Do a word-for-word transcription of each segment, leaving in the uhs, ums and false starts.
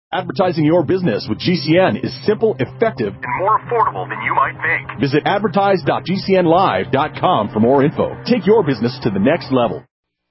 Advertising your business with G C N is simple, effective, and more affordable than you might think. Visit advertise dot g c n live dot com for more info. Take your business to the next level.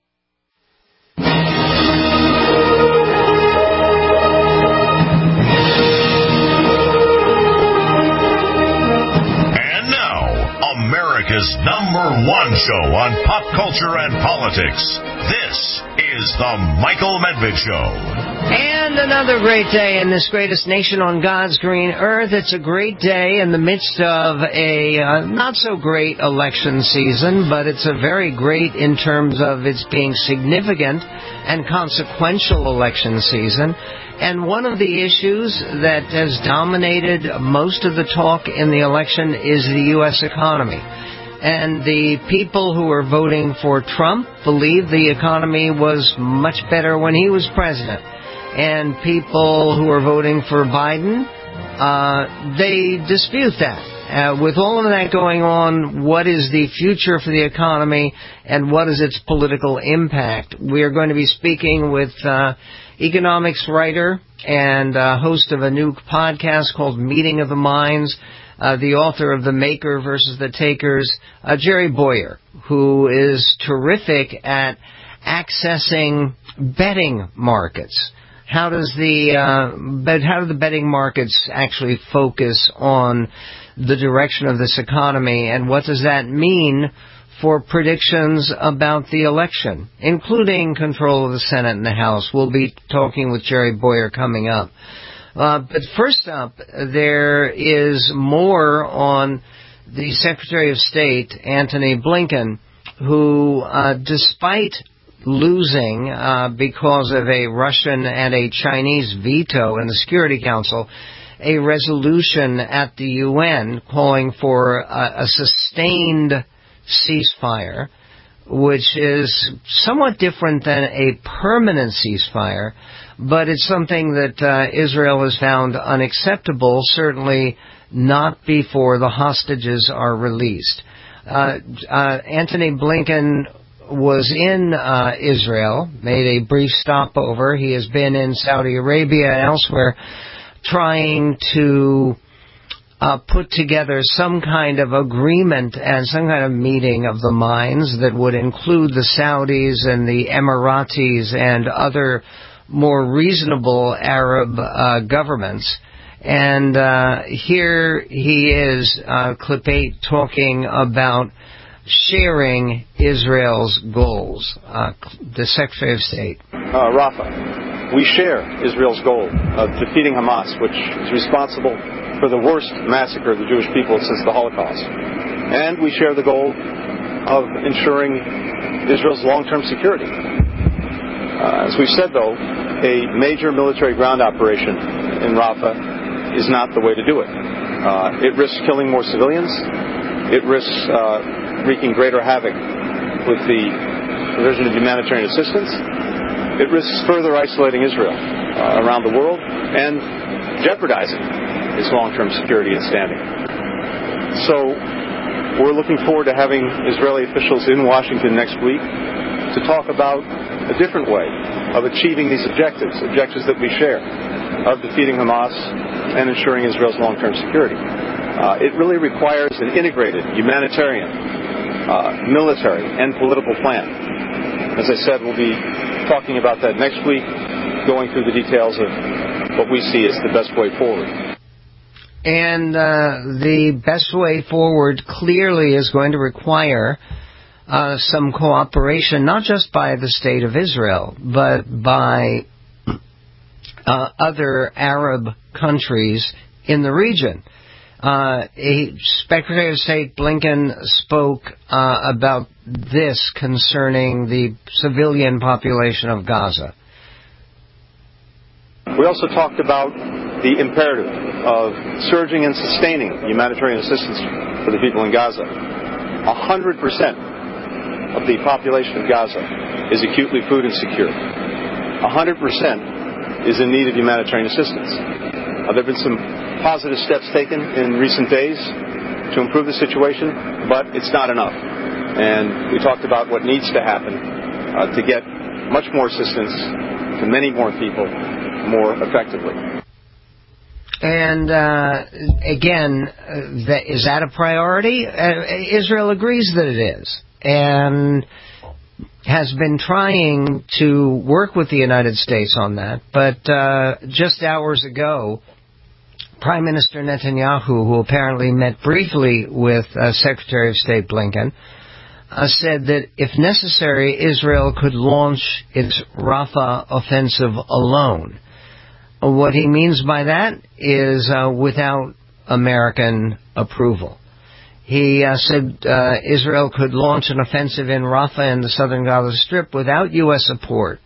And now, America's number one show on pop culture and politics. This is The Michael Medved Show. And another great day in this greatest nation on God's green earth. It's a great day in the midst of a uh, not-so-great election season, but it's a very great in terms of its being significant and consequential election season. And one of the issues that has dominated most of the talk in the election is the U S economy. And the people who are voting for Trump believe the economy was much better when he was president. And people who are voting for Biden, uh, they dispute that. Uh, with all of that going on, what is the future for the economy and what is its political impact? We are going to be speaking with uh, economics writer and uh, host of a new podcast called Meeting of the Minds, uh, the author of The Maker versus the Takers, uh, Jerry Bowyer, who is terrific at accessing betting markets. How does the uh, bet, how do the betting markets actually focus on the direction of this economy, and what does that mean for predictions about the election, including control of the Senate and the House? We'll be talking with Jerry Bowyer coming up. Uh, but first up, there is more on the Secretary of State, Antony Blinken, who, uh, despite losing uh, because of a Russian and a Chinese veto in the Security Council, a resolution at the U N calling for a, a sustained ceasefire, which is somewhat different than a permanent ceasefire, but it's something that uh, Israel has found unacceptable, certainly not before the hostages are released. Uh, uh, Antony Blinken was in uh, Israel, made a brief stopover. He has been in Saudi Arabia and elsewhere trying to uh, put together some kind of agreement and some kind of meeting of the minds that would include the Saudis and the Emiratis and other more reasonable Arab uh, governments. And uh, here he is, uh, clip eight, talking about sharing Israel's goals. Uh, the Secretary of State. Uh, Rafa, we share Israel's goal of defeating Hamas, which is responsible for the worst massacre of the Jewish people since the Holocaust. And we share the goal of ensuring Israel's long-term security. Uh, as we've said, though, a major military ground operation in Rafah is not the way to do it. Uh, it risks killing more civilians. It risks uh, wreaking greater havoc with the provision of humanitarian assistance. It risks further isolating Israel uh, around the world and jeopardizing its long-term security and standing. So we're looking forward to having Israeli officials in Washington next week to talk about a different way of achieving these objectives, objectives that we share, of defeating Hamas and ensuring Israel's long-term security. Uh, it really requires an integrated humanitarian, uh, military, and political plan. As I said, we'll be talking about that next week, going through the details of what we see as the best way forward. And uh, the best way forward clearly is going to require uh, some cooperation, not just by the State of Israel, but by uh, other Arab countries in the region. Uh, a Secretary of State Blinken spoke uh, about this concerning the civilian population of Gaza. We also talked about the imperative of surging and sustaining humanitarian assistance for the people in Gaza. A hundred percent of the population of Gaza is acutely food insecure. A hundred percent is in need of humanitarian assistance. Uh, there have been some positive steps taken in recent days to improve the situation, but it's not enough. And we talked about what needs to happen uh, to get much more assistance to many more people more effectively. And uh, again, uh, that, is that a priority? Uh, Israel agrees that it is, and has been trying to work with the United States on that. But uh, just hours ago, Prime Minister Netanyahu, who apparently met briefly with uh, Secretary of State Blinken, uh, said that if necessary, Israel could launch its Rafah offensive alone. What he means by that is uh, without American approval. He uh, said uh, Israel could launch an offensive in Rafah in the southern Gaza Strip without U S support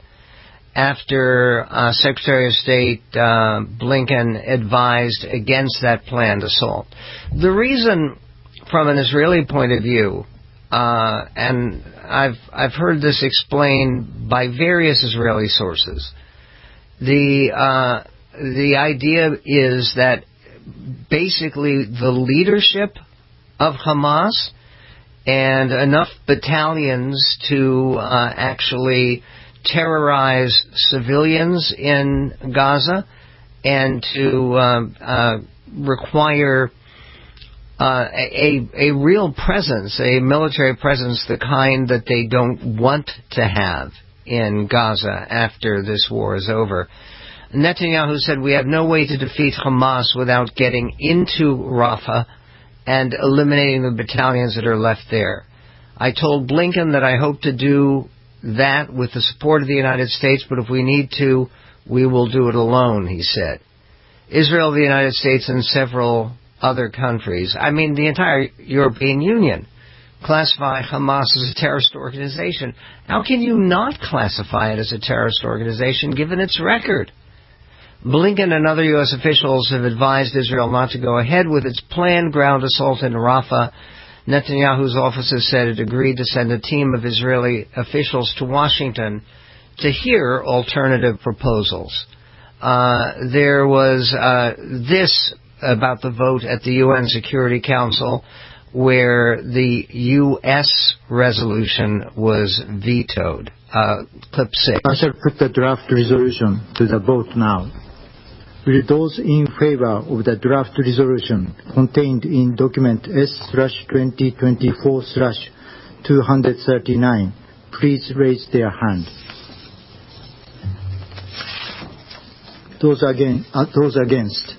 after uh, Secretary of State uh, Blinken advised against that planned assault. The reason, from an Israeli point of view, uh, and I've I've heard this explained by various Israeli sources, The uh, the idea is that basically the leadership of Hamas and enough battalions to uh, actually terrorize civilians in Gaza and to uh, uh, require uh, a, a real presence, a military presence, the kind that they don't want to have in Gaza after this war is over. Netanyahu said, we have no way to defeat Hamas without getting into Rafah and eliminating the battalions that are left there. I told Blinken that I hope to do that with the support of the United States, but if we need to, we will do it alone, he said. Israel, the United States, and several other countries, I mean the entire European Union, classify Hamas as a terrorist organization. How can you not classify it as a terrorist organization given its record? Blinken and other U S officials have advised Israel not to go ahead with its planned ground assault in Rafah. Netanyahu's office has said it agreed to send a team of Israeli officials to Washington to hear alternative proposals. Uh, there was uh, this about the vote at the U N Security Council, where the U S resolution was vetoed. Uh, clip six. I shall put the draft resolution to the vote now. Will those in favor of the draft resolution contained in document S twenty twenty-four two thirty-nine please raise their hand. Those, again, uh, those against?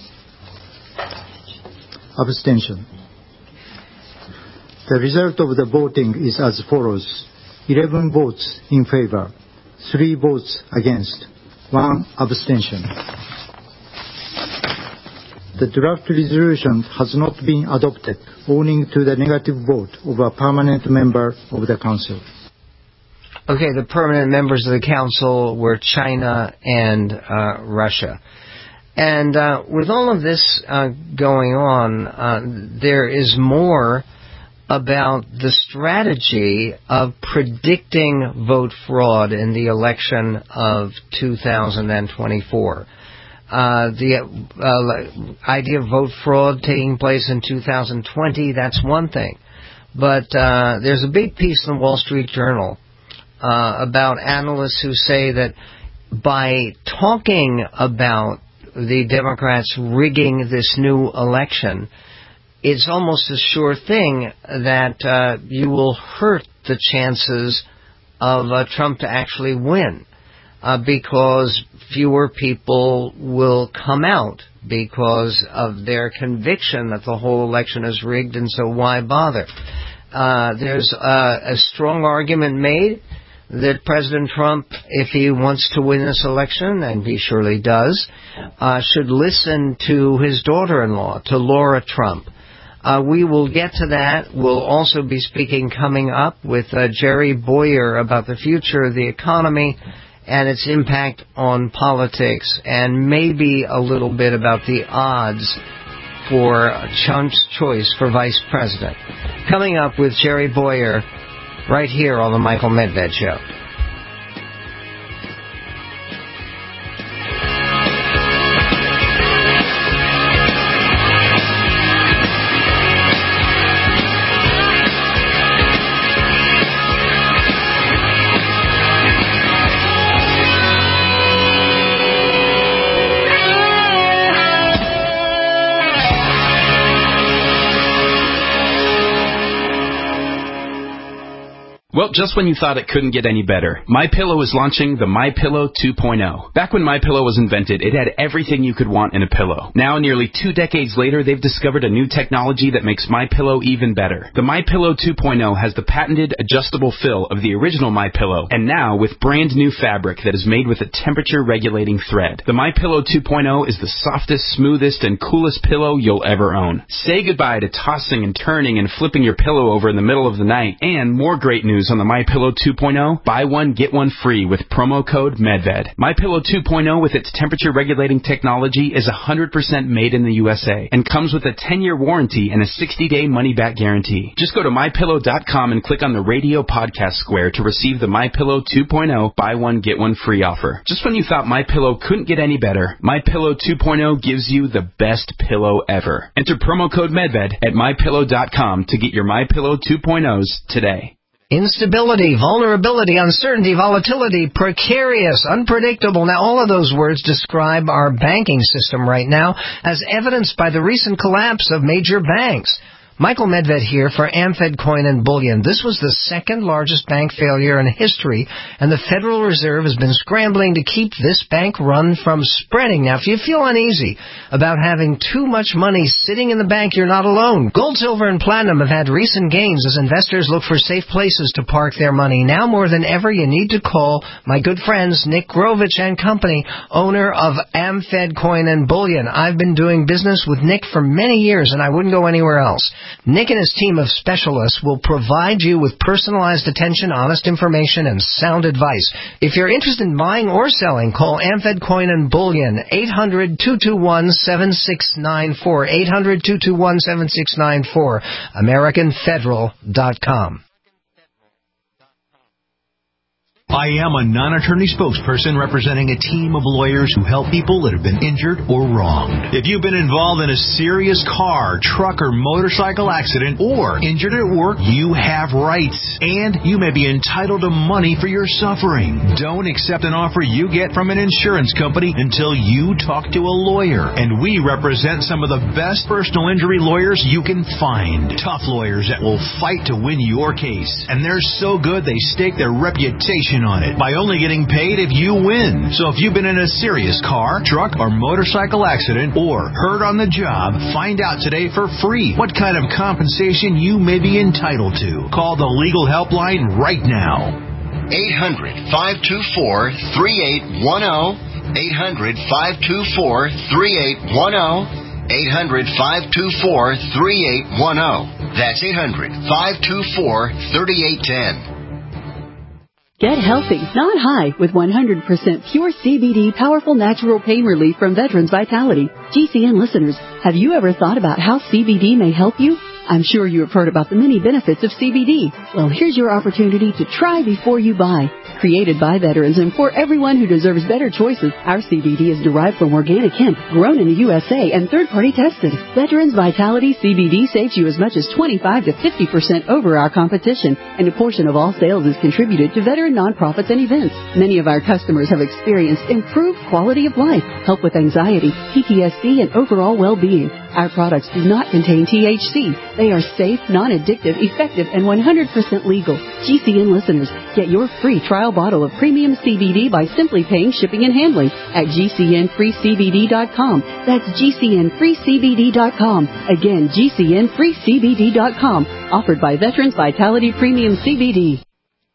Abstention. The result of the voting is as follows. eleven votes in favor, three votes against, one abstention. The draft resolution has not been adopted owing to the negative vote of a permanent member of the Council. Okay, the permanent members of the Council were China and uh, Russia. And uh, with all of this uh, going on, uh, there is more about the strategy of predicting vote fraud in the election of two thousand twenty-four. Uh, the uh, idea of vote fraud taking place in two thousand twenty, that's one thing. But uh, there's a big piece in the Wall Street Journal uh, about analysts who say that by talking about the Democrats rigging this new election, it's almost a sure thing that uh, you will hurt the chances of uh, Trump to actually win, uh, because fewer people will come out because of their conviction that the whole election is rigged, and so why bother? Uh, there's uh, a strong argument made that President Trump, if he wants to win this election, and he surely does, uh, should listen to his daughter-in-law, to Laura Trump. Uh, we will get to that. We'll also be speaking coming up with uh, Jerry Boyer about the future of the economy and its impact on politics, and maybe a little bit about the odds for Trump's choice for vice president. Coming up with Jerry Boyer right here on the Michael Medved Show. Well, just when you thought it couldn't get any better, MyPillow is launching the MyPillow two point oh. Back when MyPillow was invented, it had everything you could want in a pillow. Now, nearly two decades later, they've discovered a new technology that makes MyPillow even better. The MyPillow two point oh has the patented adjustable fill of the original MyPillow, and now with brand new fabric that is made with a temperature-regulating thread. The MyPillow two point oh is the softest, smoothest, and coolest pillow you'll ever own. Say goodbye to tossing and turning and flipping your pillow over in the middle of the night. And more great news on the MyPillow two point oh. Buy one, get one free with promo code MedVed. MyPillow two point oh with its temperature-regulating technology is one hundred percent made in the U S A and comes with a ten-year warranty and a sixty-day money-back guarantee. Just go to my pillow dot com and click on the radio podcast square to receive the MyPillow two point oh buy one, get one free offer. Just when you thought MyPillow couldn't get any better, MyPillow two point oh gives you the best pillow ever. Enter promo code MedVed at my pillow dot com to get your MyPillow two point ohs today. Instability, vulnerability, uncertainty, volatility, precarious, unpredictable. Now, all of those words describe our banking system right now, as evidenced by the recent collapse of major banks. Michael Medved here for AmFed Coin and Bullion. This was the second largest bank failure in history, and the Federal Reserve has been scrambling to keep this bank run from spreading. Now, if you feel uneasy about having too much money sitting in the bank, you're not alone. Gold, silver, and platinum have had recent gains as investors look for safe places to park their money. Now more than ever, you need to call my good friends Nick Grovich and Company, owner of AmFed Coin and Bullion. I've been doing business with Nick for many years, and I wouldn't go anywhere else. Nick and his team of specialists will provide you with personalized attention, honest information, and sound advice. If you're interested in buying or selling, call AmFed Coin and Bullion, eight hundred, two two one, seven six nine four, eight hundred, two two one, seven six nine four, American Federal dot com. I am a non-attorney spokesperson representing a team of lawyers who help people that have been injured or wronged. If you've been involved in a serious car, truck, or motorcycle accident or injured at work, you have rights, and you may be entitled to money for your suffering. Don't accept an offer you get from an insurance company until you talk to a lawyer, and we represent some of the best personal injury lawyers you can find. Tough lawyers that will fight to win your case, and they're so good they stake their reputation on it by only getting paid if you win. So if you've been in a serious car, truck, or motorcycle accident or hurt on the job, find out today for free what kind of compensation you may be entitled to. Call the legal helpline right now. eight hundred, five two four, three eight one zero. eight hundred, five two four, three eight one zero. eight hundred, five two four, three eight one zero. That's eight hundred, five two four, three eight one zero. Get healthy, not high, with one hundred percent pure C B D powerful natural pain relief from Veterans Vitality. G C N listeners, have you ever thought about how C B D may help you? I'm sure you have heard about the many benefits of C B D. Well, here's your opportunity to try before you buy. Created by veterans and for everyone who deserves better choices, our C B D is derived from organic hemp, grown in the U S A, and third-party tested. Veterans Vitality C B D saves you as much as twenty-five to fifty percent over our competition, and a portion of all sales is contributed to veteran nonprofits and events. Many of our customers have experienced improved quality of life, help with anxiety, P T S D, and overall well-being. Our products do not contain T H C. They are safe, non-addictive, effective, and one hundred percent legal. G C N listeners, get your free trial bottle of premium C B D by simply paying shipping and handling at G C N free C B D dot com. That's G C N free C B D dot com. Again, G C N free C B D dot com. Offered by Veterans Vitality Premium C B D.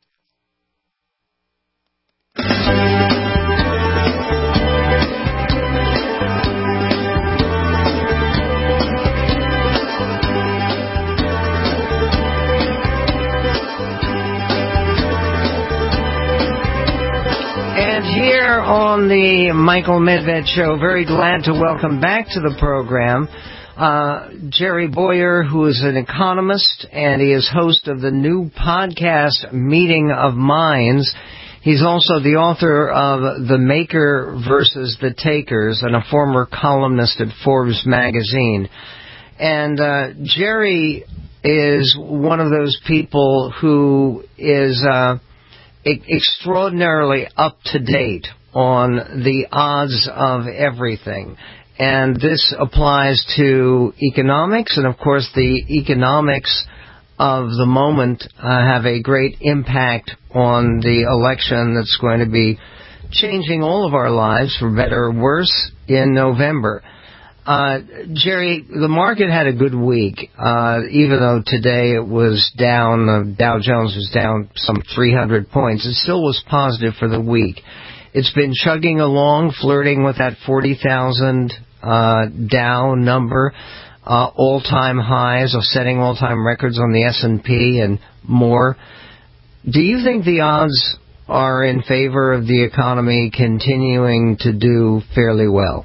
Here on the Michael Medved Show, very glad to welcome back to the program uh, Jerry Bowyer, who is an economist, and he is host of the new podcast, Meeting of Minds. He's also the author of The Maker versus the Takers and a former columnist at Forbes magazine. And uh, Jerry is one of those people who is Uh, extraordinarily up to date on the odds of everything. And this applies to economics and, of course, the economics of the moment uh, have a great impact on the election that's going to be changing all of our lives for better or worse in November. Uh, Jerry, the market had a good week, uh, even though today it was down, uh, Dow Jones was down some three hundred points. It still was positive for the week. It's been chugging along, flirting with that forty thousand uh, Dow number, uh, all-time highs, of setting all-time records on the S and P and more. Do you think the odds are in favor of the economy continuing to do fairly well?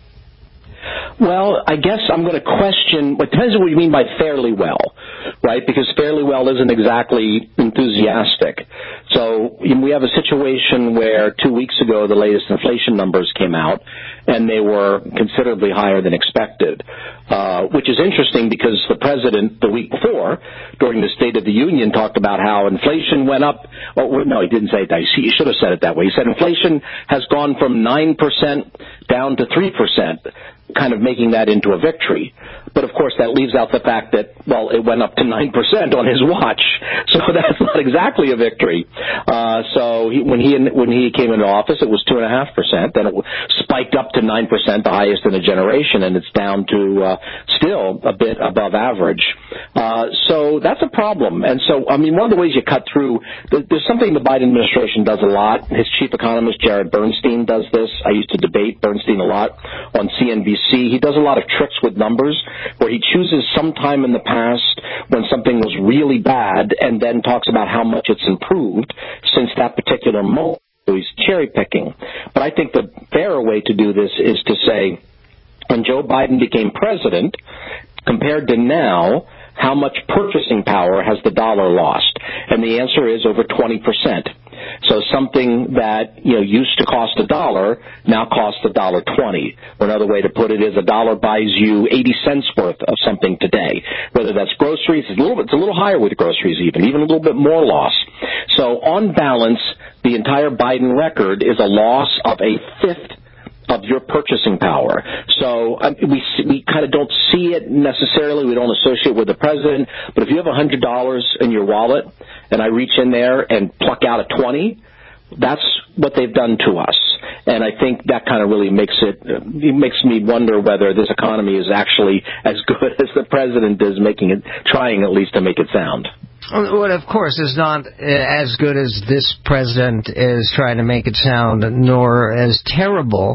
Well, I guess I'm going to question, it depends on what you mean by fairly well, right? Because fairly well isn't exactly enthusiastic. So we have a situation where two weeks ago the latest inflation numbers came out, and they were considerably higher than expected, uh, which is interesting because the president the week before, during the State of the Union, talked about how inflation went up. Oh, no, he didn't say it that. He should have said it that way. He said inflation has gone from nine percent down to three percent. Kind of making that into a victory. But, of course, that leaves out the fact that, well, it went up to nine percent on his watch. So that's not exactly a victory. Uh, so he, when he when he came into office, it was two point five percent. Then it spiked up to nine percent, the highest in a generation, and it's down to uh, still a bit above average. Uh, so that's a problem. And so, I mean, one of the ways you cut through, there's something the Biden administration does a lot. His chief economist, Jared Bernstein, does this. I used to debate Bernstein a lot on C N B C. He does a lot of tricks with numbers where he chooses some time in the past when something was really bad and then talks about how much it's improved since that particular moment. So he's cherry picking. But I think the fairer way to do this is to say, when Joe Biden became president, compared to now, how much purchasing power has the dollar lost? And the answer is over twenty percent. So something that, you know, used to cost a dollar now costs a dollar twenty. Or another way to put it is a dollar buys you eighty cents worth of something today. Whether that's groceries, it's a little, it's a little higher with groceries even, even a little bit more loss. So on balance, the entire Biden record is a loss of a fifth of your purchasing power. So um, we we kind of don't see it necessarily. We don't associate it with the president. But if you have one hundred dollars in your wallet and I reach in there and pluck out a twenty, that's what they've done to us. And I think that kind of really makes it, it makes me wonder whether this economy is actually as good as the president is making it, trying at least to make it sound. Well, of course, is not as good as this president is trying to make it sound, nor as terrible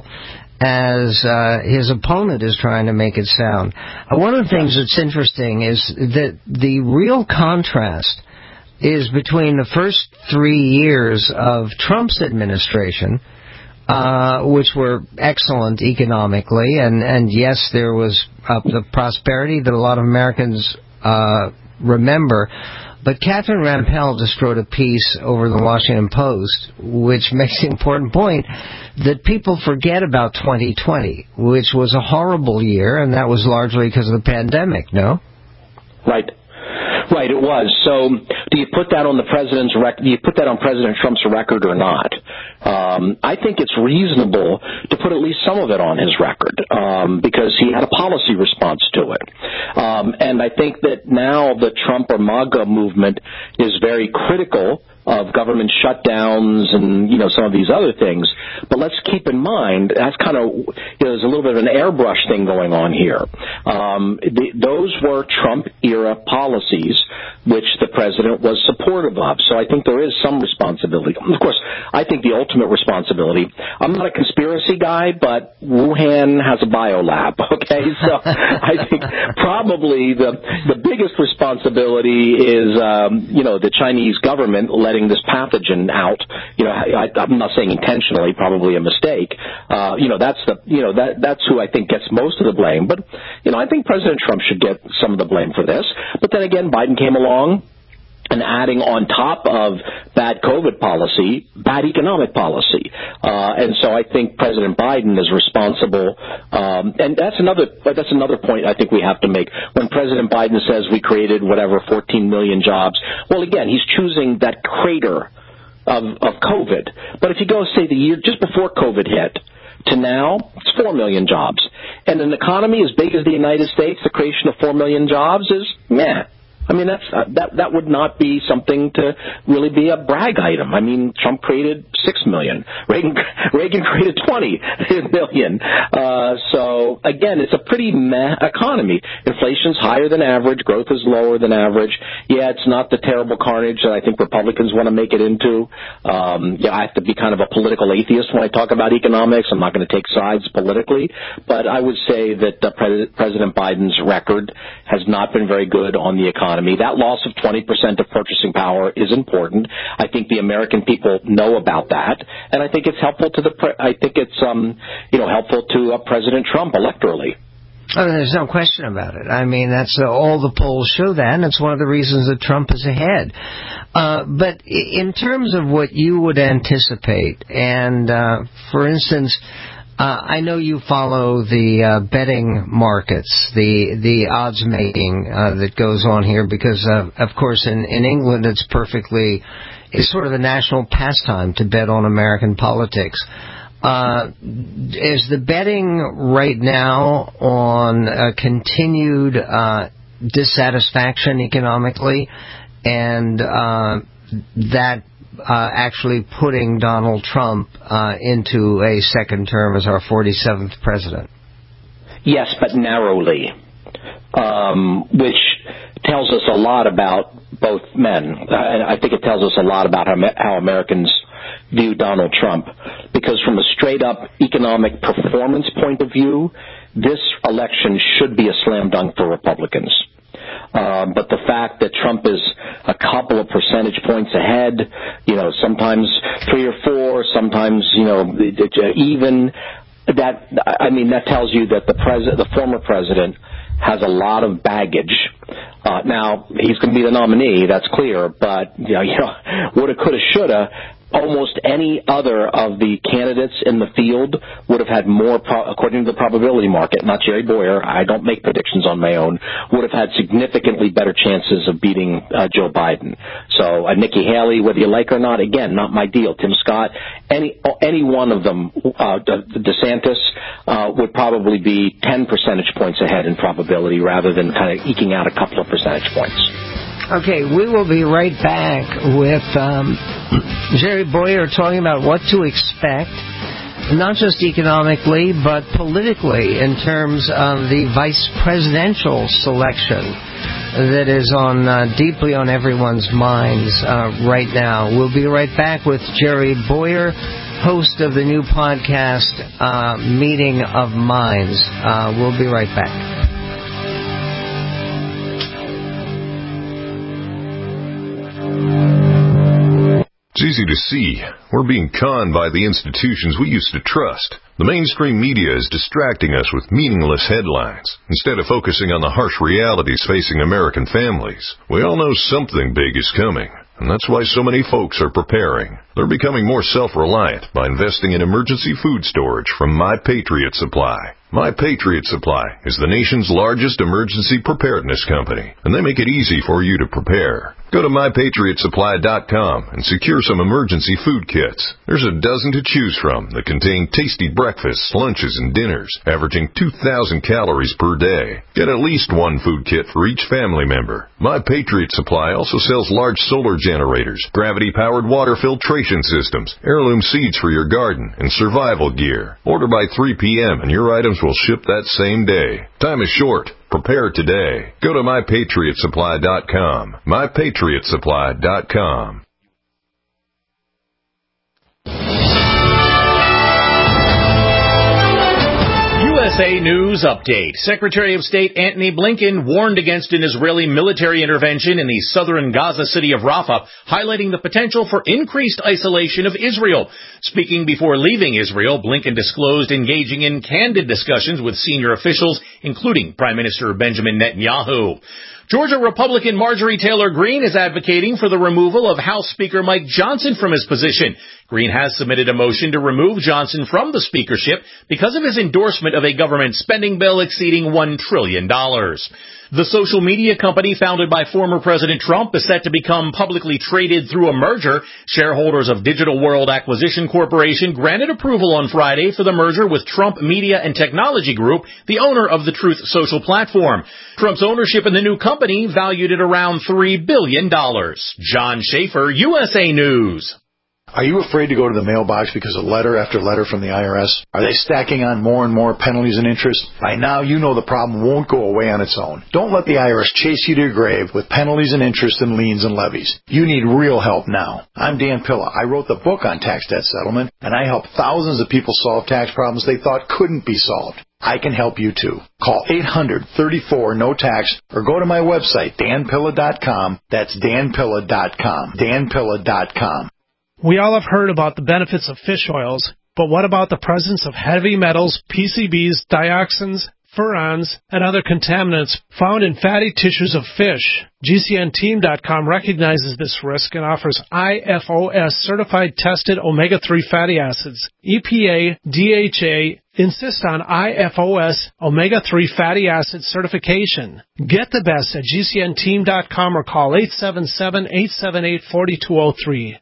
as uh, his opponent is trying to make it sound. Uh, one of the things that's interesting is that the real contrast is between the first three years of Trump's administration, uh, which were excellent economically, and, and yes, there was uh, the prosperity that a lot of Americans uh, remember. But Catherine Rampell just wrote a piece over the Washington Post, which makes the important point that people forget about twenty twenty, which was a horrible year, and that was largely because of the pandemic, no? Right. Right, it was. So do you put that on the president's rec- do you put that on President Trump's record or not? Um, I think it's reasonable to put at least some of it on his record um, because he had a policy response to it. Um, and I think that now the Trump or MAGA movement is very critical of government shutdowns and, you know, some of these other things. But let's keep in mind, that's kind of, you know, there's a little bit of an airbrush thing going on here. Um, the, those were Trump-era policies which the president was supportive of. So I think there is some responsibility. Of course, I think the ultimate responsibility, I'm not a conspiracy guy, but Wuhan has a biolab, okay? So I think probably the, the biggest responsibility is, um, you know, the Chinese government letting this pathogen out. You know, I, I'm not saying intentionally, probably a mistake. Uh, you know, that's the, you know, that, that's who I think gets most of the blame. But, you know, I think President Trump should get some of the blame for this. But then again, Biden came along and adding on top of bad COVID policy, bad economic policy. Uh, and so I think President Biden is responsible. Um, and that's another, that's another point I think we have to make. When President Biden says we created whatever, fourteen million jobs, well, again, he's choosing that crater of, of COVID. But if you go, say, the year just before COVID hit, to now, it's four million jobs. And an economy as big as the United States, the creation of four million jobs is, meh. I mean, that's uh, that that would not be something to really be a brag item. I mean, Trump created six million. Reagan Reagan created twenty million. Uh, so again, it's a pretty meh economy. Inflation's higher than average. Growth is lower than average. Yeah, it's not the terrible carnage that I think Republicans want to make it into. Um, yeah, I have to be kind of a political atheist when I talk about economics. I'm not going to take sides politically, but I would say that uh, Pre- President Biden's record has not been very good on the economy. That loss of twenty percent of purchasing power is important. I think the American people know about that, and I think it's helpful to the. Pre- I think it's um, you know helpful to uh, President Trump electorally. Oh, there's no question about it. I mean, that's uh, all the polls show that, and it's one of the reasons that Trump is ahead. Uh, but in terms of what you would anticipate, and uh, for instance. Uh, I know you follow the uh, betting markets, the the odds making uh, that goes on here, because uh, of course in, in England it's perfectly it's sort of a national pastime to bet on American politics. Uh, is the betting right now on uh, continued uh, dissatisfaction economically, and uh, that Uh, actually putting Donald Trump uh, into a second term as our forty-seventh president? Yes, but narrowly, um, which tells us a lot about both men. Uh, and I think it tells us a lot about how, how Americans view Donald Trump, because from a straight-up economic performance point of view, this election should be a slam dunk for Republicans. Uh, but the fact that Trump is a couple of percentage points ahead, you know, sometimes three or four, sometimes, you know, even, that, I mean, that tells you that the president, the former president, has a lot of baggage. Uh, now, he's going to be the nominee, that's clear, but, you know, you know woulda, coulda, shoulda. Almost any other of the candidates in the field would have had more, pro- according to the probability market, not Jerry Boyer, I don't make predictions on my own, would have had significantly better chances of beating uh, Joe Biden. So uh, Nikki Haley, whether you like her or not, again, not my deal. Tim Scott, any any one of them, uh, DeSantis, uh, would probably be ten percentage points ahead in probability rather than kind of eking out a couple of percentage points. Okay, we will be right back with um, Jerry Boyer talking about what to expect, not just economically, but politically, in terms of the vice presidential selection that is on uh, deeply on everyone's minds uh, right now. We'll be right back with Jerry Boyer, host of the new podcast, uh, Meeting of Minds. Uh, we'll be right back. It's easy to see. We're being conned by the institutions we used to trust. The mainstream media is distracting us with meaningless headlines instead of focusing on the harsh realities facing American families. We all know something big is coming, and that's why so many folks are preparing. They're becoming more self-reliant by investing in emergency food storage from My Patriot Supply. My Patriot Supply is the nation's largest emergency preparedness company, and they make it easy for you to prepare. Go to my patriot supply dot com and secure some emergency food kits. There's a dozen to choose from that contain tasty breakfasts, lunches, and dinners, averaging two thousand calories per day. Get at least one food kit for each family member. My Patriot Supply also sells large solar generators, gravity-powered water filtration systems, heirloom seeds for your garden, and survival gear. Order by three p.m. and your items will ship that same day. Time is short. Prepare today. Go to my patriot supply dot com. my patriot supply dot com. U S A News Update. Secretary of State Antony Blinken warned against an Israeli military intervention in the southern Gaza city of Rafah, highlighting the potential for increased isolation of Israel. Speaking before leaving Israel, Blinken disclosed engaging in candid discussions with senior officials, including Prime Minister Benjamin Netanyahu. Georgia Republican Marjorie Taylor Greene is advocating for the removal of House Speaker Mike Johnson from his position. Greene has submitted a motion to remove Johnson from the speakership because of his endorsement of a government spending bill exceeding one trillion dollars. The social media company founded by former President Trump is set to become publicly traded through a merger. Shareholders of Digital World Acquisition Corporation granted approval on Friday for the merger with Trump Media and Technology Group, the owner of the Truth Social platform. Trump's ownership in the new company valued at around three billion dollars. John Schaefer, U S A News. Are you afraid to go to the mailbox because of letter after letter from the I R S? Are they stacking on more and more penalties and interest? By now, you know the problem won't go away on its own. Don't let the I R S chase you to your grave with penalties and interest and liens and levies. You need real help now. I'm Dan Pilla. I wrote the book on tax debt settlement, and I help thousands of people solve tax problems they thought couldn't be solved. I can help you too. Call eight hundred, thirty-four, no tax or go to my website, dan pilla dot com. That's dan pilla dot com. dan pilla dot com. We all have heard about the benefits of fish oils, but what about the presence of heavy metals, P C Bs, dioxins, furans, and other contaminants found in fatty tissues of fish? G C N team dot com recognizes this risk and offers I F O S-certified tested omega three fatty acids. E P A, D H A insist on I F O S omega three fatty acid certification. Get the best at G C N team dot com or call eight seven seven, eight seven eight, four two zero three.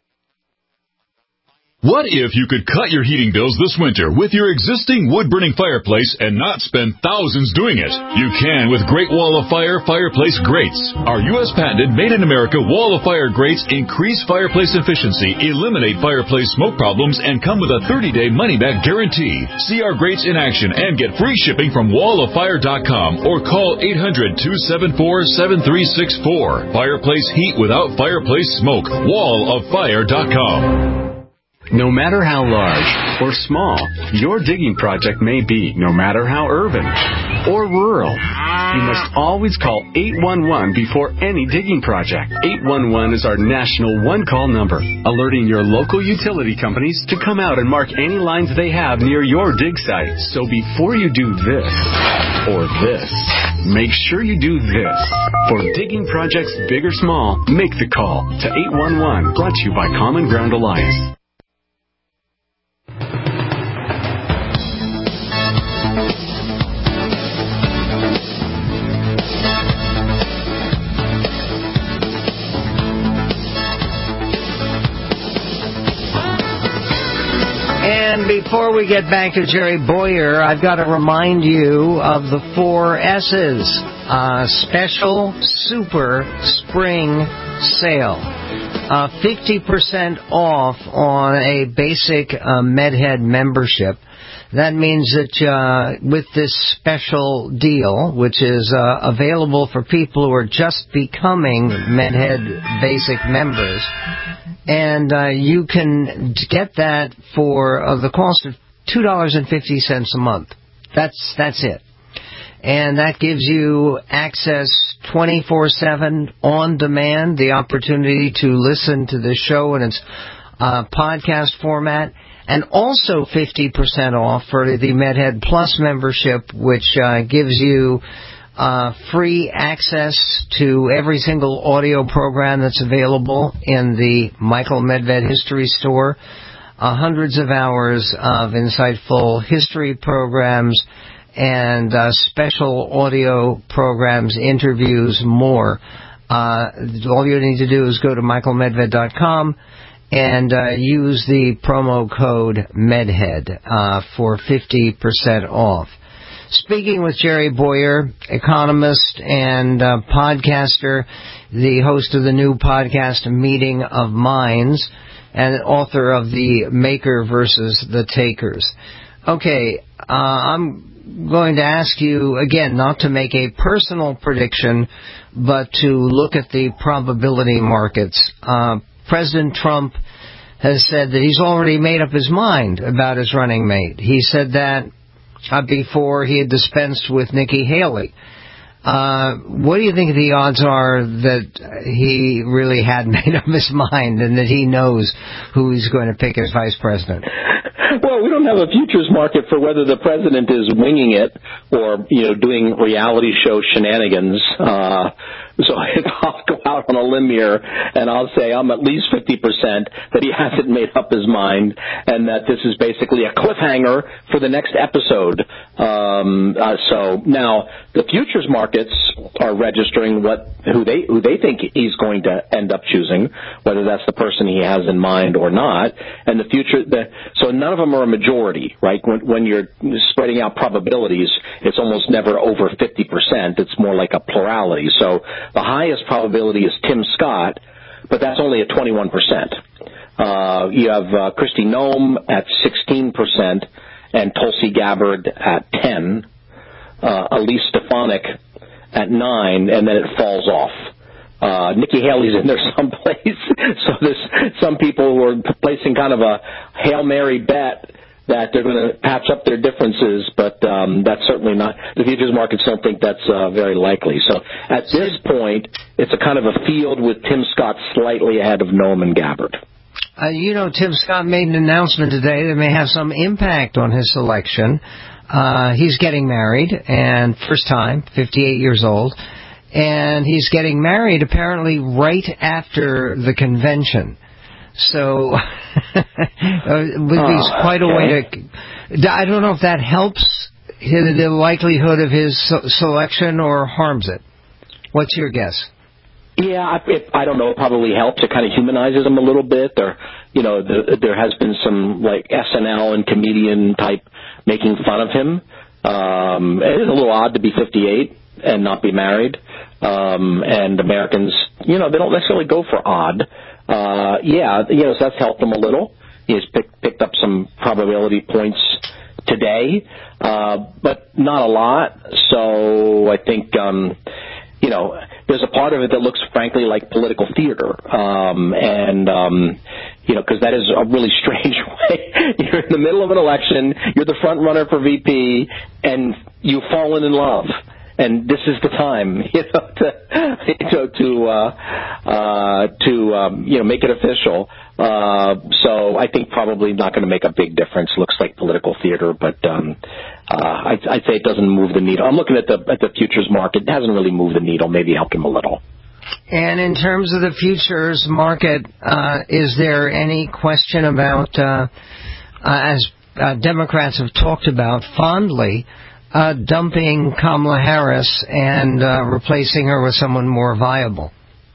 What if you could cut your heating bills this winter with your existing wood-burning fireplace and not spend thousands doing it? You can with Great Wall of Fire Fireplace Grates. Our U S patented made-in-America Wall of Fire grates increase fireplace efficiency, eliminate fireplace smoke problems, and come with a thirty-day money-back guarantee. See our grates in action and get free shipping from wall of fire dot com or call eight hundred, two seven four, seven three six four. Fireplace heat without fireplace smoke. wall of fire dot com. No matter how large or small your digging project may be, no matter how urban or rural, you must always call eight one one before any digging project. eight one one is our national one-call number, alerting your local utility companies to come out and mark any lines they have near your dig site. So before you do this or this, make sure you do this. For digging projects big or small, make the call to eight one one, brought to you by Common Ground Alliance. And before we get back to Jerry Bowyer, I've got to remind you of the four S's. Uh, special Super Spring Sale. Uh, fifty percent off on a basic uh, MedHead membership. That means that uh, with this special deal, which is uh, available for people who are just becoming MedHead basic members, and uh, you can get that for uh, the cost of two dollars and fifty cents a month. That's that's it. And that gives you access twenty-four seven on demand, the opportunity to listen to the show in its uh, podcast format, and also fifty percent off for the MedHead Plus membership, which uh, gives you uh, free access to every single audio program that's available in the Michael Medved History Store, uh, hundreds of hours of insightful history programs, and uh, special audio programs, interviews, more. Uh, all you need to do is go to michael medved dot com and uh, use the promo code MEDHEAD uh, for fifty percent off. Speaking with Jerry Bowyer, economist and uh, podcaster, the host of the new podcast Meeting of Minds, and author of The Maker versus the Takers. Okay, uh, I'm going to ask you, again, not to make a personal prediction, but to look at the probability markets. Uh, President Trump has said that he's already made up his mind about his running mate. He said that uh, before he had dispensed with Nikki Haley. Uh, what do you think the odds are that he really had made up his mind and that he knows who he's going to pick as vice president? Well, we don't have a futures market for whether the president is winging it or, you know, doing reality show shenanigans. Uh, so I'll go out on a limb here and I'll say I'm at least fifty percent that he hasn't made up his mind and that this is basically a cliffhanger for the next episode. Um, uh, so now the futures markets are registering what who they who they think he's going to end up choosing, whether that's the person he has in mind or not. And the future, the, so none of them are a majority, right? When, when you're spreading out probabilities, it's almost never over fifty percent. It's more like a plurality. So the highest probability is Tim Scott, but that's only at twenty-one percent. Uh, you have uh, Kristi Noem at sixteen percent and Tulsi Gabbard at ten, uh, Elise Stefanik at nine, and then it falls off. Uh, Nikki Haley's in there someplace. So there's some people who are placing kind of a Hail Mary bet that they're going to patch up their differences, but um, that's certainly not. The futures markets don't think that's uh, very likely. So at this point, it's a kind of a field with Tim Scott slightly ahead of Noem and Gabbard. Uh, you know, Tim Scott made an announcement today that may have some impact on his selection. Uh, he's getting married, and first time, fifty-eight years old, and he's getting married apparently right after the convention. So it would be oh, quite a okay. way to... I don't know if that helps the likelihood of his selection or harms it. What's your guess? Yeah, I, it, I don't know. It probably helps. It kind of humanizes him a little bit. There, you know, the, there has been some like S N L and comedian type making fun of him. Um, it is a little odd to be fifty-eight and not be married. Um, and Americans, you know, they don't necessarily go for odd. Uh, yeah, you know, so that's helped him a little. He's pick, picked up some probability points today, uh, but not a lot. So I think, um, you know, there's a part of it that looks, frankly, like political theater. Um, and, um, you know, because that is a really strange way. You're in the middle of an election, you're the front runner for V P, and you've fallen in love. And this is the time, you know, to to to, uh, uh, to um, you know, make it official. Uh, so I think probably not going to make a big difference. Looks like political theater, but um, uh, I'd, I'd say it doesn't move the needle. I'm looking at the at the futures market. It hasn't really moved the needle. Maybe helped him a little. And in terms of the futures market, uh, is there any question about, uh, uh, as uh, Democrats have talked about fondly, Uh, dumping Kamala Harris and uh, replacing her with someone more viable?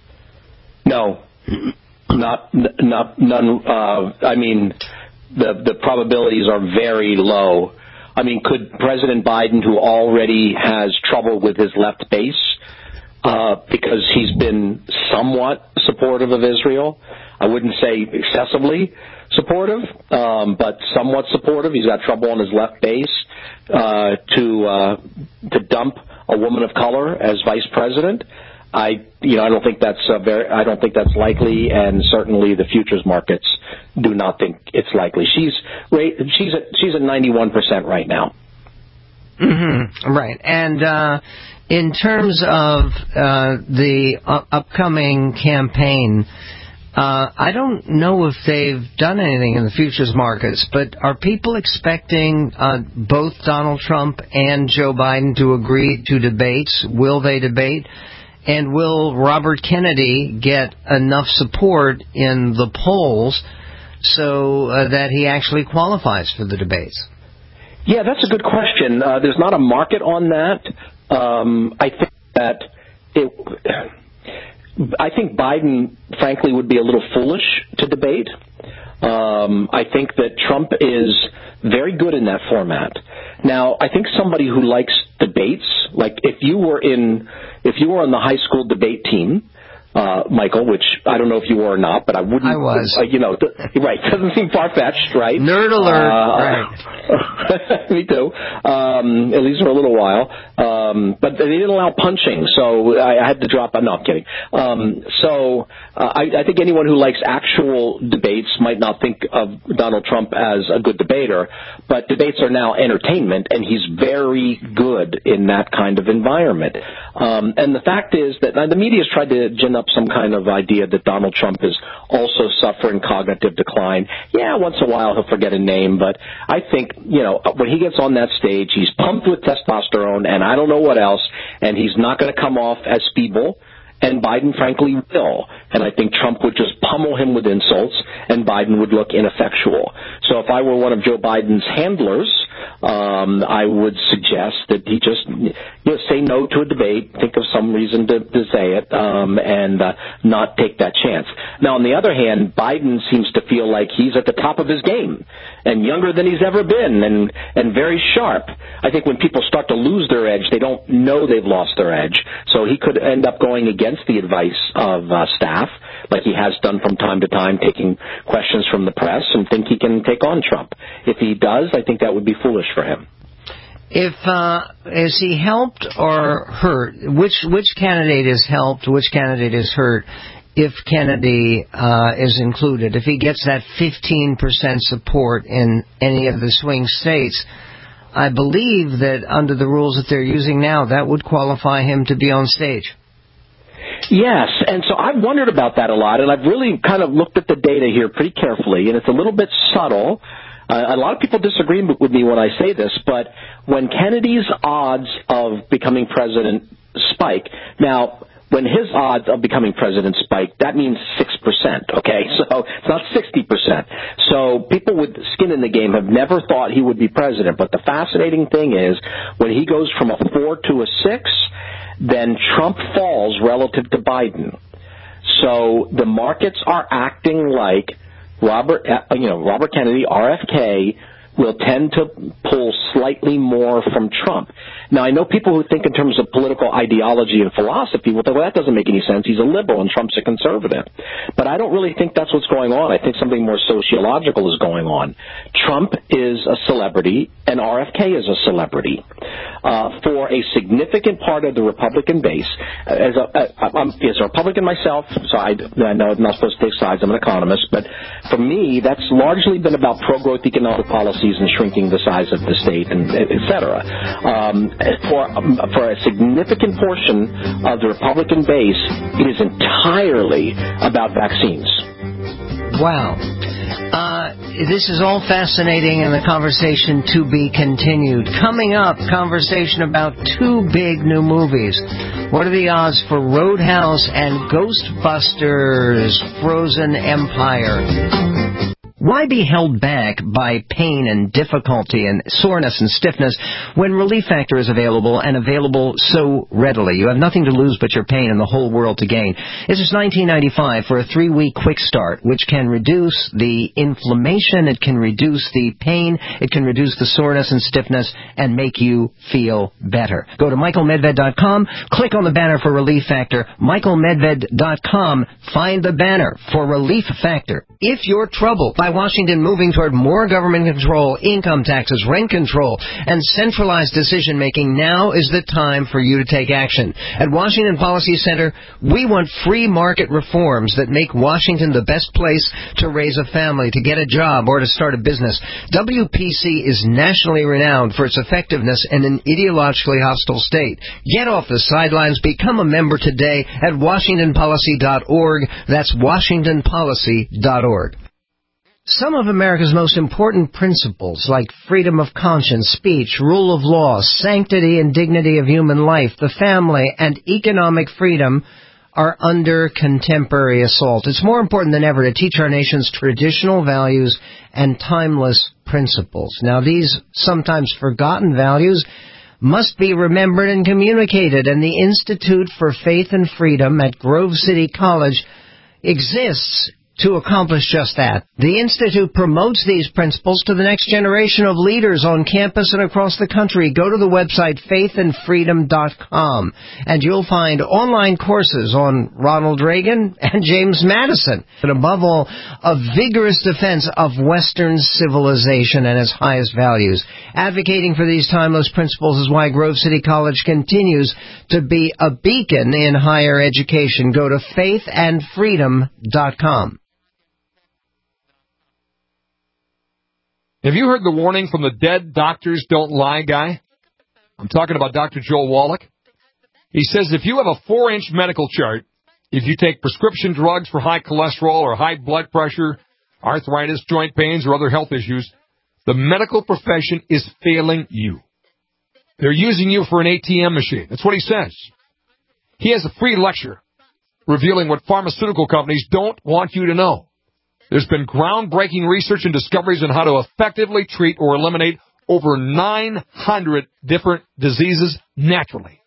No, not not none. Uh, I mean, the the probabilities are very low. I mean, could President Biden, who already has trouble with his left base uh, because he's been somewhat supportive of Israel, I wouldn't say excessively supportive, um, but somewhat supportive. He's got trouble on his left base. Uh, to uh, to dump a woman of color as vice president, I you know I don't think that's uh, very I don't think that's likely, and certainly the futures markets do not think it's likely. She's she's at she's at ninety-one percent right now. Mm-hmm. Right, and uh, in terms of uh, the uh, upcoming campaign. Uh, I don't know if they've done anything in the futures markets, but are people expecting uh, both Donald Trump and Joe Biden to agree to debates? Will they debate? And will Robert Kennedy get enough support in the polls so uh, that he actually qualifies for the debates? Yeah, that's a good question. Uh, there's not a market on that. Um, I think that it... I think Biden, frankly, would be a little foolish to debate. Um, I think that Trump is very good in that format. Now, I think somebody who likes debates, like if you were in, if you were on the high school debate team, uh, Michael, which I don't know if you were or not, but I wouldn't. I was. Uh, you know, th- right? Doesn't seem far-fetched, right? Nerd alert. Uh, right. Me too. Um, at least for a little while. Um, but they didn't allow punching, so I, I had to drop. No, I'm kidding. Um, so uh, I, I think anyone who likes actual debates might not think of Donald Trump as a good debater, but debates are now entertainment, and he's very good in that kind of environment. Um, and the fact is that now the media's tried to gin up some kind of idea that Donald Trump is also suffering cognitive decline. Yeah, once in a while he'll forget a name, but I think, you know, when he gets on that stage, he's pumped with testosterone and I don't know what else, and he's not going to come off as feeble. And Biden, frankly, will. And I think Trump would just pummel him with insults, and Biden would look ineffectual. So if I were one of Joe Biden's handlers, um, I would suggest that he just, you know, say say no to a debate, think of some reason to, to say it, um, and uh, not take that chance. Now, on the other hand, Biden seems to feel like he's at the top of his game and younger than he's ever been and, and very sharp. I think when people start to lose their edge, they don't know they've lost their edge. So he could end up going against the advice of uh, staff, like he has done from time to time, taking questions from the press and think he can take on Trump. If he does, I think that would be foolish for him. If uh, is he helped or hurt? Which which candidate is helped? Which candidate is hurt? If Kennedy uh, is included, if he gets that fifteen percent support in any of the swing states, I believe that under the rules that they're using now, that would qualify him to be on stage. Yes, and so I've wondered about that a lot, and I've really kind of looked at the data here pretty carefully, and it's a little bit subtle. Uh, a lot of people disagree with me when I say this, but when Kennedy's odds of becoming president spike, now, when his odds of becoming president spike, that means six percent, okay? So it's not sixty percent. So people with skin in the game have never thought he would be president, but the fascinating thing is when he goes from a four to a six, then Trump falls relative to Biden. So the markets are acting like Robert, you know, Robert Kennedy, R F K, will tend to pull slightly more from Trump. Now, I know people who think in terms of political ideology and philosophy will think, well, that doesn't make any sense. He's a liberal and Trump's a conservative. But I don't really think that's what's going on. I think something more sociological is going on. Trump is a celebrity and R F K is a celebrity. Uh, for a significant part of the Republican base, as a, I'm, as a Republican myself, so I, I know I'm not supposed to take sides, I'm an economist, but for me, that's largely been about pro-growth economic policies and shrinking the size of the state, and et cetera. Um, for, um, for a significant portion of the Republican base, it is entirely about vaccines. Wow. Uh, this is all fascinating and the conversation to be continued. Coming up, conversation about two big new movies. What are the odds for Roadhouse and Ghostbusters Frozen Empire? Why be held back by pain and difficulty and soreness and stiffness when Relief Factor is available and available so readily? You have nothing to lose but your pain and the whole world to gain. This is nineteen ninety-five for a three-week quick start, which can reduce the inflammation, it can reduce the pain, it can reduce the soreness and stiffness, and make you feel better. Go to michael medved dot com, click on the banner for Relief Factor, michael medved dot com, find the banner for Relief Factor. If you're troubled by Washington moving toward more government control, income taxes, rent control, and centralized decision-making, now is the time for you to take action. At Washington Policy Center, we want free market reforms that make Washington the best place to raise a family, to get a job, or to start a business. W P C is nationally renowned for its effectiveness in an ideologically hostile state. Get off the sidelines. Become a member today at washington policy dot org. That's washington policy dot org. Some of America's most important principles, like freedom of conscience, speech, rule of law, sanctity and dignity of human life, the family, and economic freedom, are under contemporary assault. It's more important than ever to teach our nation's traditional values and timeless principles. Now, these sometimes forgotten values must be remembered and communicated, and the Institute for Faith and Freedom at Grove City College exists to accomplish just that. The Institute promotes these principles to the next generation of leaders on campus and across the country. Go to the website faith and freedom dot com, and you'll find online courses on Ronald Reagan and James Madison. And above all, a vigorous defense of Western civilization and its highest values. Advocating for these timeless principles is why Grove City College continues to be a beacon in higher education. Go to faith and freedom dot com. Have you heard the warning from the dead doctors don't lie guy? I'm talking about Doctor Joel Wallach. He says if you have a four-inch medical chart, if you take prescription drugs for high cholesterol or high blood pressure, arthritis, joint pains, or other health issues, the medical profession is failing you. They're using you for an A T M machine. That's what he says. He has a free lecture revealing what pharmaceutical companies don't want you to know. There's been groundbreaking research and discoveries on how to effectively treat or eliminate over nine hundred different diseases naturally.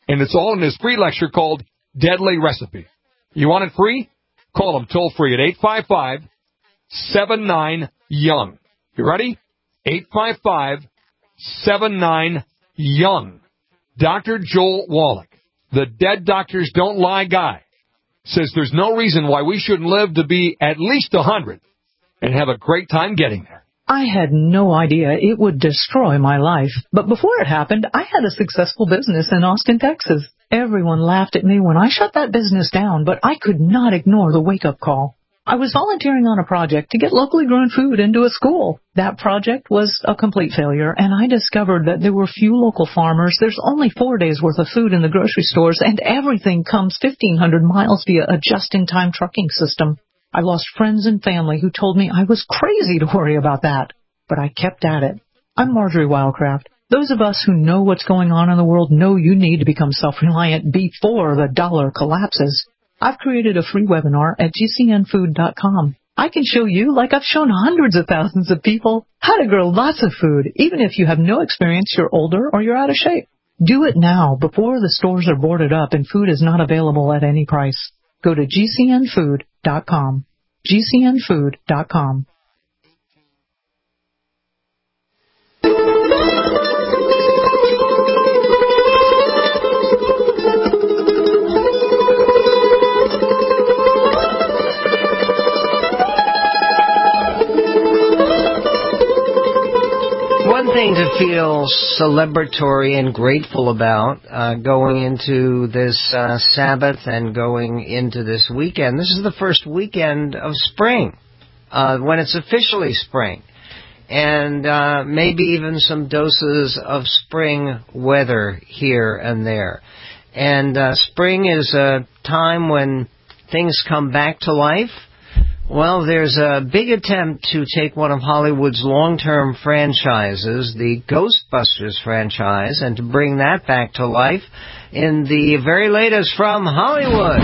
And it's all in his free lecture called Deadly Recipe. You want it free? Call him toll free at eight five five, seven nine, young. You ready? eight five five, seven nine, young. Doctor Joel Wallach, the Dead Doctors Don't Lie guy, says there's no reason why we shouldn't live to be at least one hundred and have a great time getting there. I had no idea it would destroy my life. But before it happened, I had a successful business in Austin, Texas. Everyone laughed at me when I shut that business down, but I could not ignore the wake-up call. I was volunteering on a project to get locally grown food into a school. That project was a complete failure, and I discovered that there were few local farmers. There's only four days' worth of food in the grocery stores, and everything comes fifteen hundred miles via a just-in-time trucking system. I lost friends and family who told me I was crazy to worry about that, but I kept at it. I'm Marjorie Wildcraft. Those of us who know what's going on in the world know you need to become self-reliant before the dollar collapses. I've created a free webinar at G C N food dot com. I can show you, like I've shown hundreds of thousands of people, how to grow lots of food, even if you have no experience, you're older, or you're out of shape. Do it now, before the stores are boarded up and food is not available at any price. Go to G C N food dot com. G C N food dot com. One thing to feel celebratory and grateful about uh, going into this uh, Sabbath and going into this weekend. This is the first weekend of spring, uh, when it's officially spring. And uh, maybe even some doses of spring weather here and there. And uh, spring is a time when things come back to life. Well, there's a big attempt to take one of Hollywood's long-term franchises, the Ghostbusters franchise, and to bring that back to life in the very latest from Hollywood.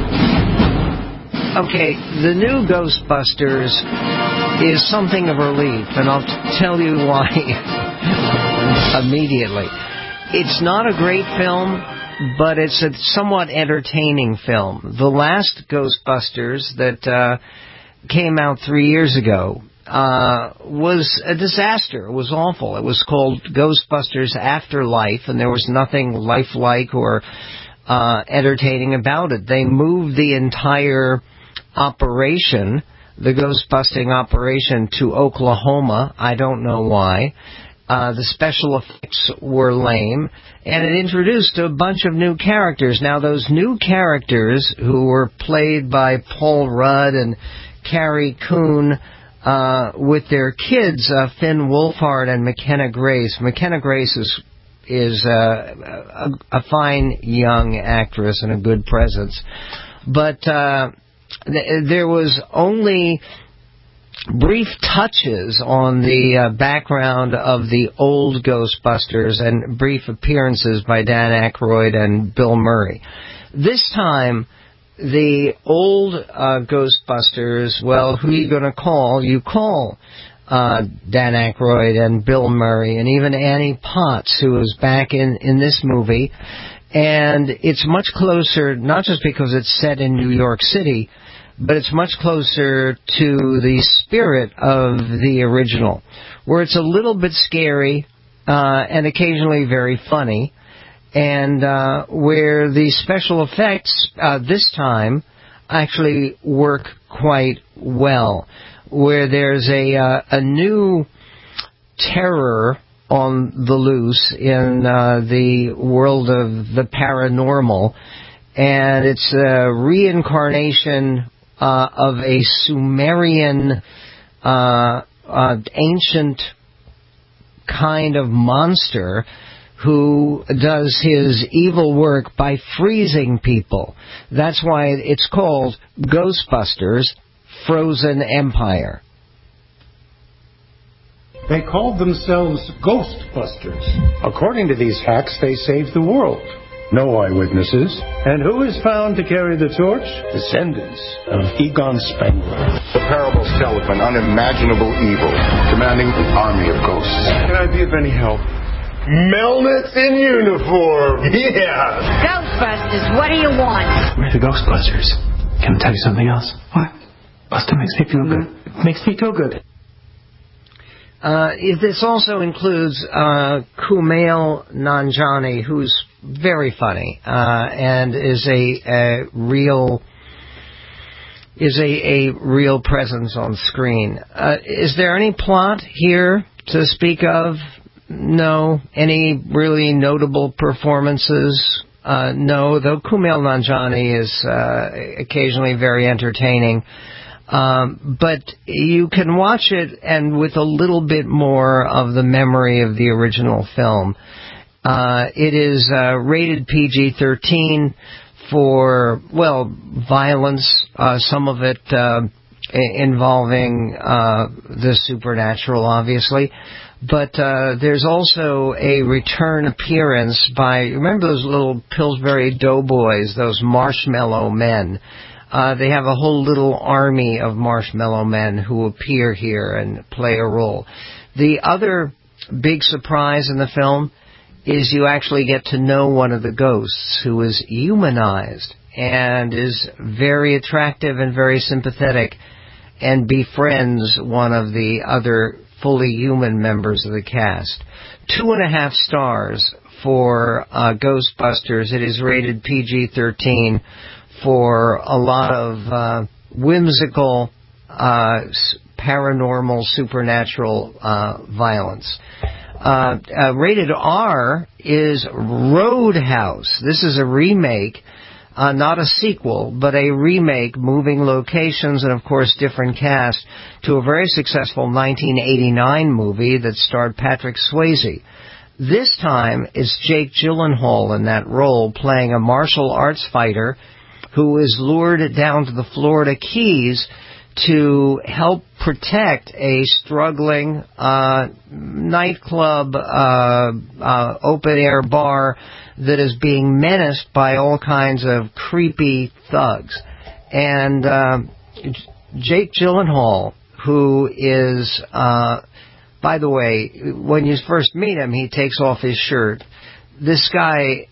Okay, the new Ghostbusters is something of a relief, and I'll t- tell you why immediately. It's not a great film, but it's a somewhat entertaining film. The last Ghostbusters that uh, came out three years ago uh, was a disaster. It was awful. It was called Ghostbusters Afterlife, and there was nothing lifelike or uh, entertaining about it. They moved the entire operation, the ghost-busting operation, to Oklahoma. I don't know why. Uh, the special effects were lame, and it introduced a bunch of new characters. Now, those new characters, who were played by Paul Rudd and Carrie Coon, uh, with their kids, uh, Finn Wolfhard and McKenna Grace. McKenna Grace is is uh, a, a fine young actress and a good presence, but uh, th- there was only brief touches on the uh, background of the old Ghostbusters and brief appearances by Dan Aykroyd and Bill Murray. This time, the old uh, Ghostbusters, well, who are you going to call? You call uh, Dan Aykroyd and Bill Murray and even Annie Potts, who is back in, in this movie. And it's much closer, not just because it's set in New York City, but it's much closer to the spirit of the original, where it's a little bit scary uh, and occasionally very funny, and uh, where the special effects uh, this time actually work quite well, where there's a uh, a new terror on the loose in uh, the world of the paranormal, and it's a reincarnation uh, of a Sumerian uh, uh, ancient kind of monster who does his evil work by freezing people. That's why it's called Ghostbusters Frozen Empire. They called themselves Ghostbusters. According to these hacks, they saved the world. No eyewitnesses. And who is found to carry the torch? Descendants of Egon Spengler. The parables tell of an unimaginable evil commanding an army of ghosts. Can I be of any help? Melnick's in uniform. Yeah. Ghostbusters, what do you want? We're the Ghostbusters. Can I tell you something else? What? Buster makes me feel good. It makes me feel good. Uh, this also includes uh, Kumail Nanjiani, who's very funny uh, and is a, a real is a, a real presence on screen. Uh, is there any plot here to speak of? No. Any really notable performances? Uh, no, though Kumail Nanjiani is uh, occasionally very entertaining. Um, but you can watch it and with a little bit more of the memory of the original film. Uh, it is uh, rated P G thirteen for, well, violence, uh, some of it uh, involving uh, the supernatural, obviously. But uh, there's also a return appearance by, remember those little Pillsbury Doughboys, those marshmallow men? Uh, they have a whole little army of marshmallow men who appear here and play a role. The other big surprise in the film is you actually get to know one of the ghosts who is humanized and is very attractive and very sympathetic and befriends one of the other fully human members of the cast. Two and a half stars for uh, Ghostbusters. It is rated P G thirteen for a lot of uh, whimsical, uh, paranormal, supernatural uh, violence. Uh, uh, rated R is Roadhouse. This is a remake, uh, not a sequel, but a remake, moving locations and, of course, different cast to a very successful nineteen eighty-nine movie that starred Patrick Swayze. This time, it's Jake Gyllenhaal in that role, playing a martial arts fighter who is lured down to the Florida Keys to help protect a struggling uh, nightclub, uh, uh, open-air bar that is being menaced by all kinds of creepy thugs. And uh, Jake Gyllenhaal, who is, uh, by the way, when you first meet him, he takes off his shirt. This guy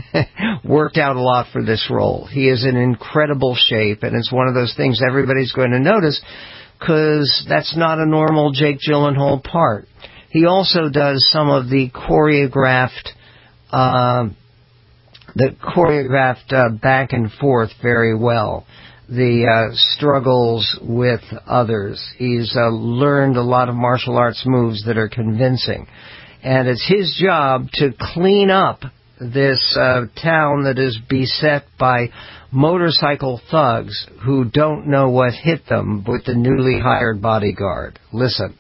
worked out a lot for this role. He is in incredible shape, and it's one of those things everybody's going to notice because that's not a normal Jake Gyllenhaal part. He also does some of the choreographed, uh, the choreographed uh, back and forth very well. The uh, struggles with others. He's uh, learned a lot of martial arts moves that are convincing. And it's his job to clean up this uh, town that is beset by motorcycle thugs who don't know what hit them with the newly hired bodyguard. Listen.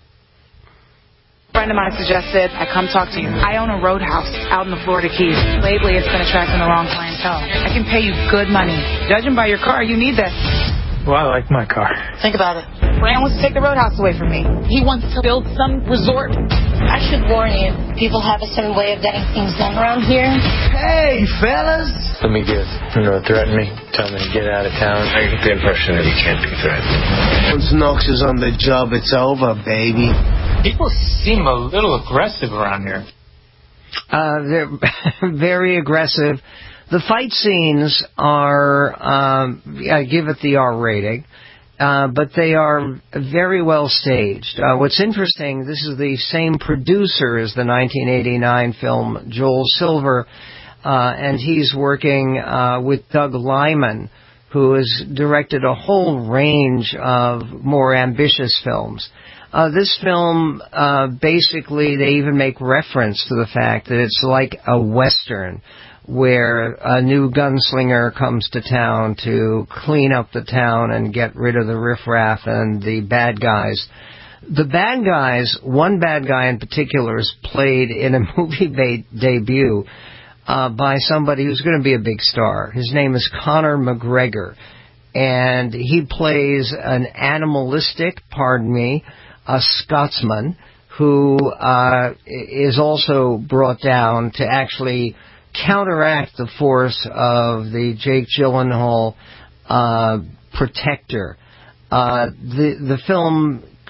A friend of mine suggested I come talk to you. I own a roadhouse out in the Florida Keys. Lately, it's been attracting the wrong clientele. I can pay you good money. Judging by your car, you need this. Well, I like my car. Think about it. Brand wants to take the roadhouse away from me. He wants to build some resort. I should warn you, people have a certain way of getting things done around here. Hey, fellas! Let me guess. You're going to threaten me? Tell me to get out of town? I get the impression that you can't be threatened. Once Knox is on the job, it's over, baby. People seem a little aggressive around here. Uh, they're very aggressive. The fight scenes are, um, I give it the R rating, uh, but they are very well staged. Uh, what's interesting, this is the same producer as the nineteen eighty-nine film Joel Silver, uh, and he's working uh, with Doug Liman, who has directed a whole range of more ambitious films. Uh, this film, uh, basically, they even make reference to the fact that it's like a Western, where a new gunslinger comes to town to clean up the town and get rid of the riffraff and the bad guys. The bad guys, one bad guy in particular, is played in a movie ba- debut uh, by somebody who's going to be a big star. His name is Conor McGregor, and he plays an animalistic, pardon me, a Scotsman who uh, is also brought down to actually counteract the force of the Jake Gyllenhaal uh, protector. Uh, the the film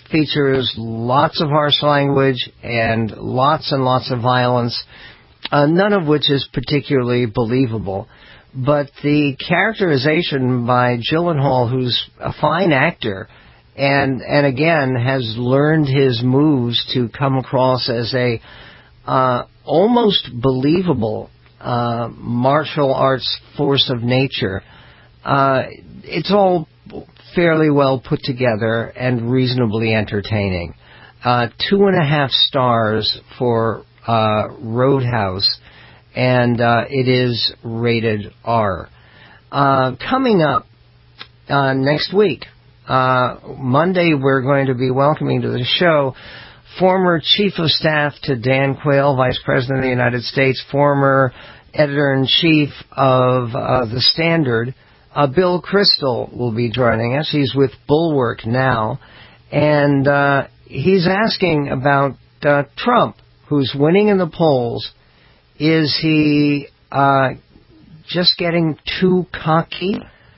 features lots of harsh language and lots and lots of violence, uh, none of which is particularly believable. But the characterization by Gyllenhaal, who's a fine actor, and and again has learned his moves to come across as a uh, almost believable uh, martial arts force of nature, uh, it's all fairly well put together and reasonably entertaining. Uh, two and a half stars for uh, Roadhouse, and uh, it is rated R. Uh, coming up uh, next week, uh, Monday, we're going to be welcoming to the show former Chief of Staff to Dan Quayle, Vice President of the United States, former Editor-in-Chief of uh, The Standard. Uh, Bill Kristol will be joining us. He's with Bulwark now, and uh, he's asking about uh, Trump, who's winning in the polls. Is he uh, just getting too cocky?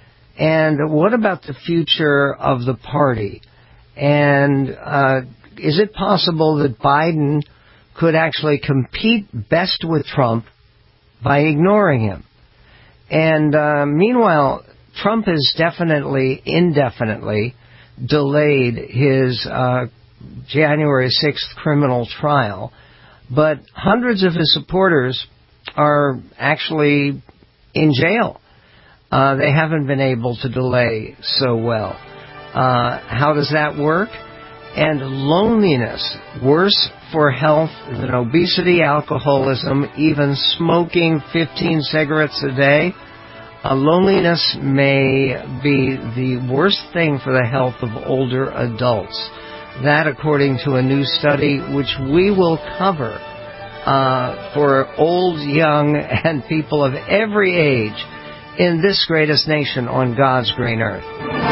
And what about the future of the party? And uh, is it possible that Biden could actually compete best with Trump by ignoring him? And uh, meanwhile, Trump has definitely, indefinitely delayed his uh, January sixth criminal trial, but hundreds of his supporters are actually in jail. Uh, they haven't been able to delay so well. Uh, how does that work? And loneliness, worse for health than obesity, alcoholism, even smoking fifteen cigarettes a day. Uh, loneliness may be the worst thing for the health of older adults. That, according to a new study, which we will cover uh, for old, young, and people of every age in this greatest nation on God's green earth.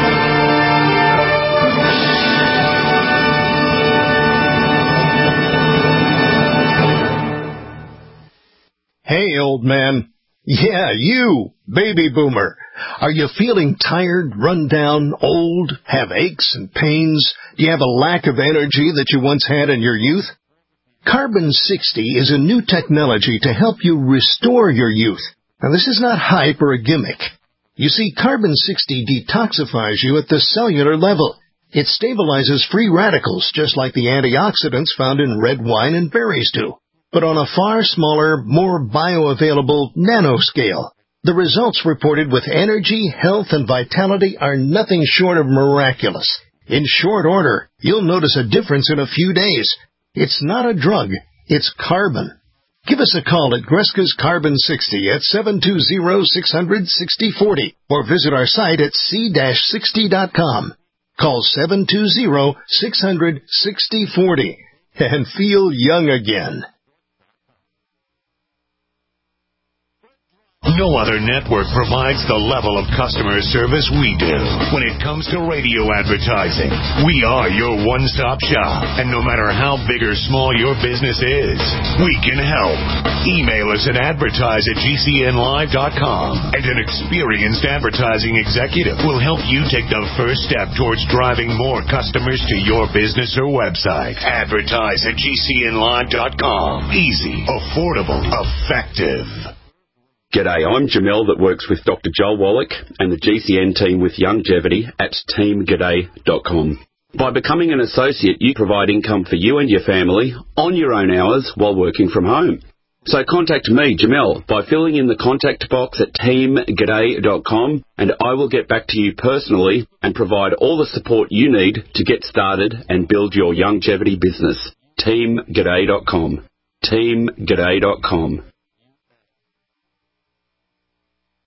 Hey, old man. Yeah, you, baby boomer. Are you feeling tired, run down, old, have aches and pains? Do you have a lack of energy that you once had in your youth? Carbon sixty is a new technology to help you restore your youth. Now, this is not hype or a gimmick. You see, Carbon sixty detoxifies you at the cellular level. It stabilizes free radicals, just like the antioxidants found in red wine and berries do, but on a far smaller, more bioavailable nanoscale. The results reported with energy, health, and vitality are nothing short of miraculous. In short order, you'll notice a difference in a few days. It's not a drug, it's carbon. Give us a call at Greska's Carbon sixty at seven two zero, six hundred, sixty forty or visit our site at c sixty dot com. Call seven two zero, six hundred, sixty forty and feel young again. No other network provides the level of customer service we do. When it comes to radio advertising, we are your one-stop shop. And no matter how big or small your business is, we can help. Email us at advertise at g c n live dot com, and an experienced advertising executive will help you take the first step towards driving more customers to your business or website. Advertise at g c n live dot com. Easy, affordable, effective. G'day, I'm Jamel that works with Doctor Joel Wallach and the G C N team with Longevity at team g'day dot com. By becoming an associate, you provide income for you and your family on your own hours while working from home. So contact me, Jamel, by filling in the contact box at team g'day dot com, and I will get back to you personally and provide all the support you need to get started and build your longevity business. team g'day dot com. team g'day dot com.